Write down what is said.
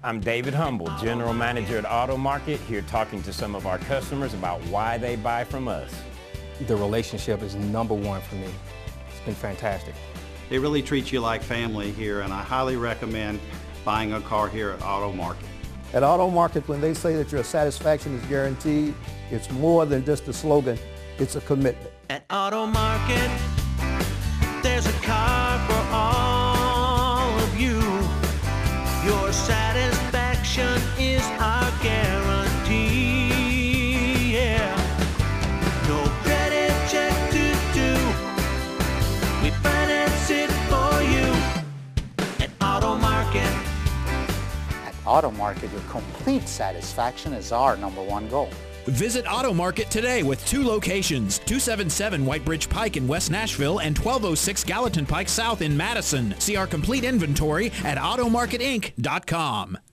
I'm David Humble, General Manager at Auto Market, here talking to some of our customers about why they buy from us. The relationship is number one for me. It's been fantastic. They really treat you like family here, and I highly recommend buying a car here at Auto Market. At Auto Market, when they say that your satisfaction is guaranteed, it's more than just a slogan, it's a commitment. At Auto Market, there's a car for all of you. Your satisfaction is our guarantee, yeah. No credit check to do, we finance it for you. At Auto Market. At Auto Market, your complete satisfaction is our #1 goal. Visit Auto Market today with 2 locations, 277 White Bridge Pike in West Nashville and 1206 Gallatin Pike South in Madison. See our complete inventory at automarketinc.com.